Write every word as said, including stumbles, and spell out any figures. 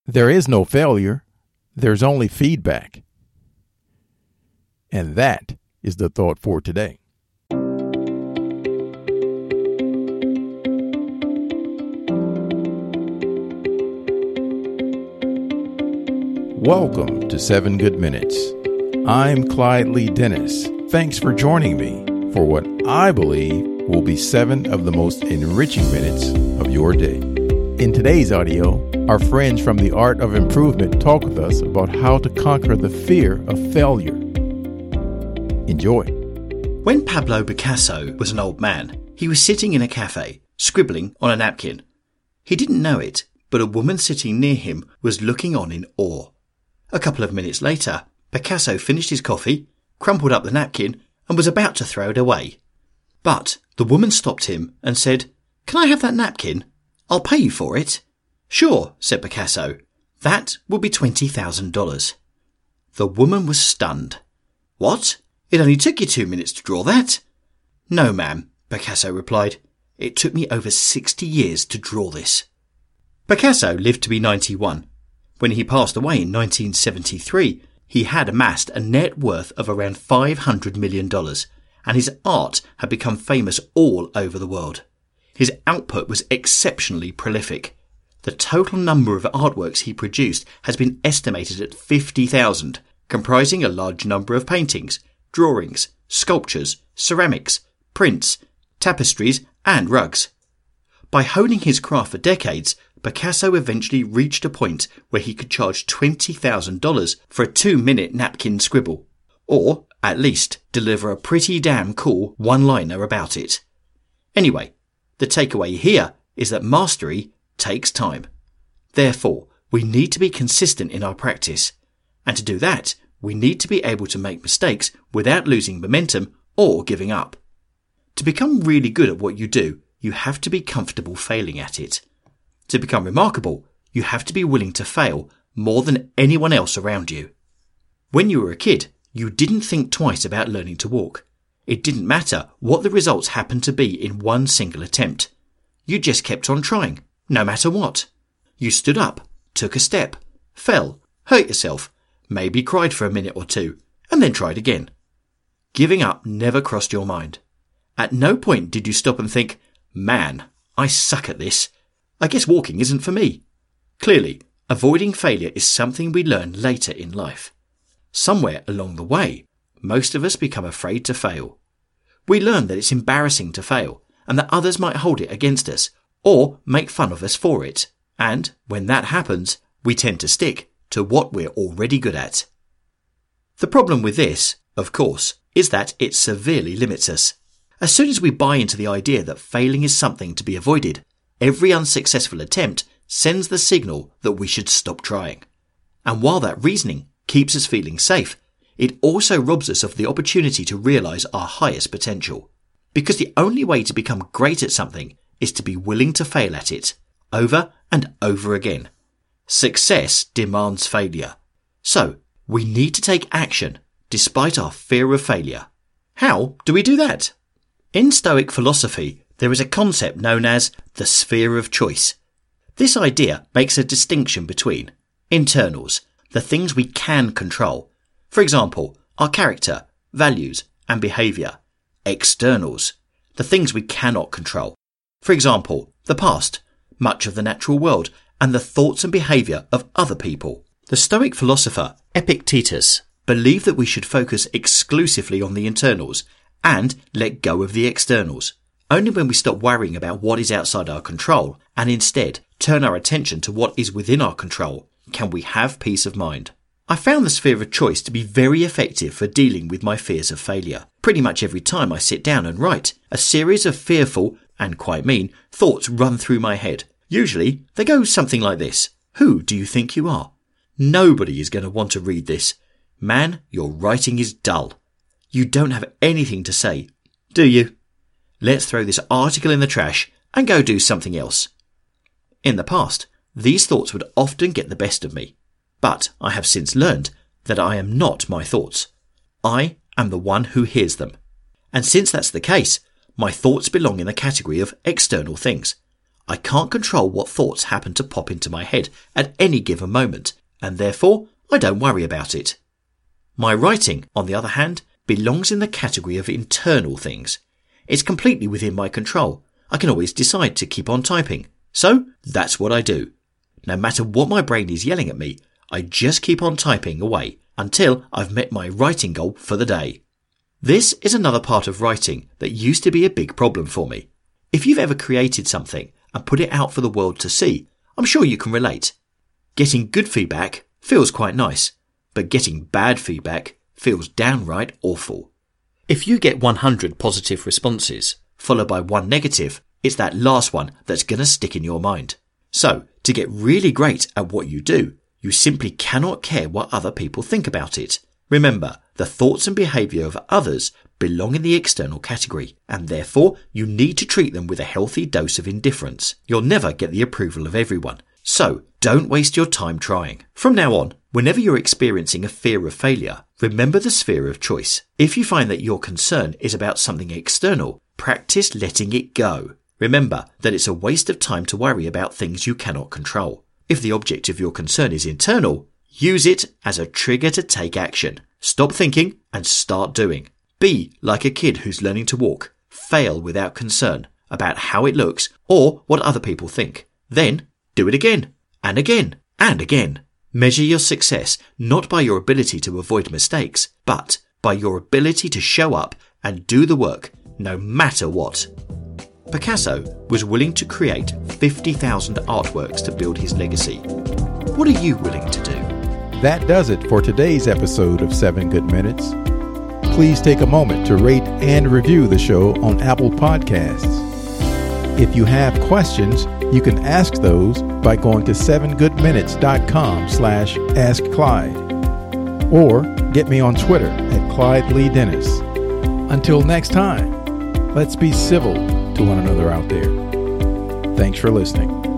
There is no failure. There's only feedback. And that is the thought for today. Welcome to Seven Good Minutes. I'm Clyde Lee Dennis. Thanks for joining me for what I believe will be seven of the most enriching minutes of your day. In today's audio, our friends from The Art of Improvement talk with us about how to conquer the fear of failure. Enjoy. When Pablo Picasso was an old man, he was sitting in a cafe, scribbling on a napkin. He didn't know it, but a woman sitting near him was looking on in awe. A couple of minutes later, Picasso finished his coffee, crumpled up the napkin, and was about to throw it away. But the woman stopped him and said, "Can I have that napkin? I'll pay you for it." "Sure," said Picasso. "That will be twenty thousand dollars. The woman was stunned. "What? It only took you two minutes to draw that?" "No, ma'am," Picasso replied. "It took me over sixty years to draw this." Picasso lived to be ninety-one. When he passed away in nineteen seventy-three, he had amassed a net worth of around five hundred million dollars, and his art had become famous all over the world. His output was exceptionally prolific. The total number of artworks he produced has been estimated at fifty thousand, comprising a large number of paintings, drawings, sculptures, ceramics, prints, tapestries, and rugs. By honing his craft for decades, Picasso eventually reached a point where he could charge twenty thousand dollars for a two-minute napkin scribble, or, at least, deliver a pretty damn cool one-liner about it. Anyway, the takeaway here is that mastery takes time. Therefore, we need to be consistent in our practice. And to do that, we need to be able to make mistakes without losing momentum or giving up. To become really good at what you do, you have to be comfortable failing at it. To become remarkable, you have to be willing to fail more than anyone else around you. When you were a kid, you didn't think twice about learning to walk. It didn't matter what the results happened to be in one single attempt. You just kept on trying, no matter what. You stood up, took a step, fell, hurt yourself, maybe cried for a minute or two, and then tried again. Giving up never crossed your mind. At no point did you stop and think, "Man, I suck at this. I guess walking isn't for me." Clearly, avoiding failure is something we learn later in life. Somewhere along the way, most of us become afraid to fail. We learn that it's embarrassing to fail and that others might hold it against us or make fun of us for it. And when that happens, we tend to stick to what we're already good at. The problem with this, of course, is that it severely limits us. As soon as we buy into the idea that failing is something to be avoided, every unsuccessful attempt sends the signal that we should stop trying. And while that reasoning keeps us feeling safe, it also robs us of the opportunity to realize our highest potential. Because the only way to become great at something is to be willing to fail at it, over and over again. Success demands failure. So, we need to take action despite our fear of failure. How do we do that? In Stoic philosophy, there is a concept known as the sphere of choice. This idea makes a distinction between internals, the things we can control, for example, our character, values, and behaviour; externals, the things we cannot control, for example, the past, much of the natural world, and the thoughts and behaviour of other people. The Stoic philosopher Epictetus believed that we should focus exclusively on the internals and let go of the externals. Only when we stop worrying about what is outside our control and instead turn our attention to what is within our control can we have peace of mind. I found the sphere of choice to be very effective for dealing with my fears of failure. Pretty much every time I sit down and write, a series of fearful, and quite mean, thoughts run through my head. Usually, they go something like this. Who do you think you are? Nobody is going to want to read this. Man, your writing is dull. You don't have anything to say, do you? Let's throw this article in the trash and go do something else. In the past, these thoughts would often get the best of me. But I have since learned that I am not my thoughts. I am the one who hears them. And since that's the case, my thoughts belong in the category of external things. I can't control what thoughts happen to pop into my head at any given moment, and therefore I don't worry about it. My writing, on the other hand, belongs in the category of internal things. It's completely within my control. I can always decide to keep on typing. So that's what I do. No matter what my brain is yelling at me, I just keep on typing away until I've met my writing goal for the day. This is another part of writing that used to be a big problem for me. If you've ever created something and put it out for the world to see, I'm sure you can relate. Getting good feedback feels quite nice, but getting bad feedback feels downright awful. If you get one hundred positive responses, followed by one negative, it's that last one that's going to stick in your mind. So, to get really great at what you do, you simply cannot care what other people think about it. Remember, the thoughts and behaviour of others belong in the external category, and therefore you need to treat them with a healthy dose of indifference. You'll never get the approval of everyone. So, don't waste your time trying. From now on, whenever you're experiencing a fear of failure, remember the sphere of choice. If you find that your concern is about something external, practice letting it go. Remember that it's a waste of time to worry about things you cannot control. If the object of your concern is internal, use it as a trigger to take action. Stop thinking and start doing. Be like a kid who's learning to walk. Fail without concern about how it looks or what other people think. Then do it again and again and again. Measure your success not by your ability to avoid mistakes, but by your ability to show up and do the work no matter what. Picasso was willing to create fifty thousand artworks to build his legacy. What are you willing to do? That does it for today's episode of seven Good Minutes. Please take a moment to rate and review the show on Apple Podcasts. If you have questions, you can ask those by going to seven good minutes dot com slash ask Clyde, or get me on Twitter at Clyde Lee Dennis. Until next time, let's be civil to one another out there. Thanks for listening.